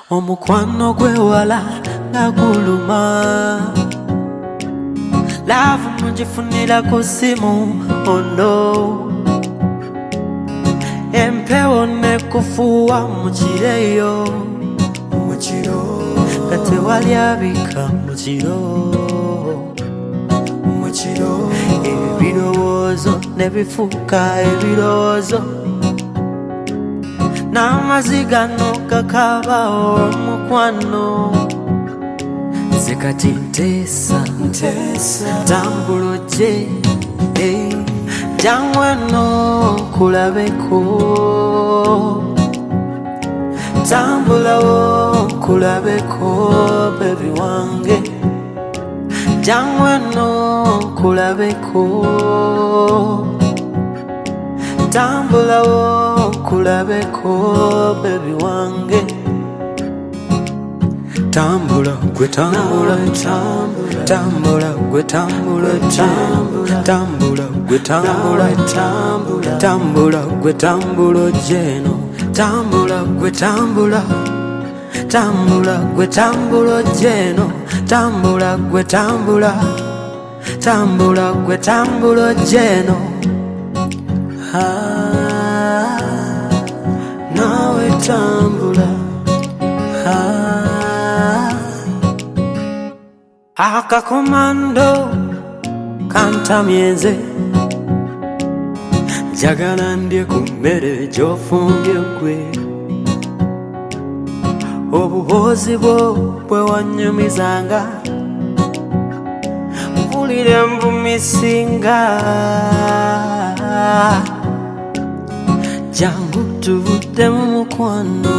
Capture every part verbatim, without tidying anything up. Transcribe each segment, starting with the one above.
Omukwano gwe wala naguluma Love munjifunira ku simu ono Empewo nekufuwa mukireyo Mukiro Kate wali abika mukiro Mukiro Ebirowoozo nebifuuka ebirowoozo N'amazigano gakabaho omukwano Zekati ntesa Tambulo gye eh, Jangweno kulabeko Tambulawo kulabeko baby wange Jangweno kulabeko Tambulawo kulabeko baby wange Tambula gwe tambula tambula tambula gwe tambula tambula tambula gwe tambula tambula tambula gwe tambula jeno tambula gwe tambula tambula gwe tambula jeno tambula gwe tambula tambula gwe tambula jeno ah nawe tambula ah Akakomando kantamyenze Jagala ndye ku mmere gy'ofumbye gwe Obuhoozi bwo bwe wanyumizanga Mpulira mbumisinga Jangu tuvudde mu mukwano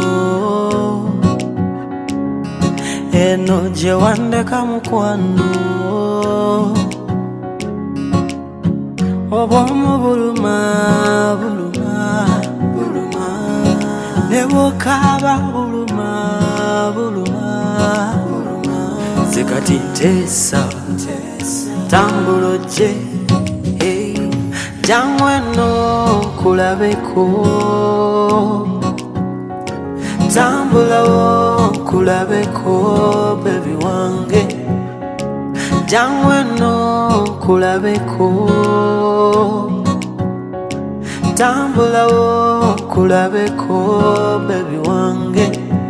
Eno gye wandeka mukwano Obwomu buluma buluma buluma Ne bw'okaaba buluma buluma buluma Zekati ntesa Tambulo gye eh, Jangweno kulabeko Tambulawo kulabeko baby wange Jangweno kulabeko Tambulawo kulabeko baby wange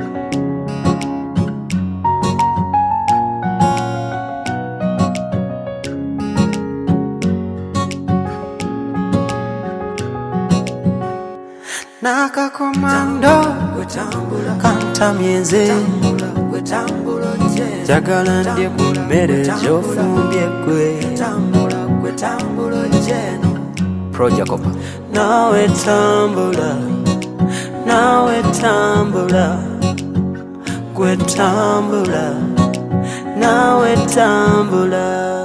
Nakakomando kantamyenze Jagala ndye ku mmere gy'ofumbye gwe Pro Jacob Nawe tambula Nawe tambula Gwe tambula Nawe tambula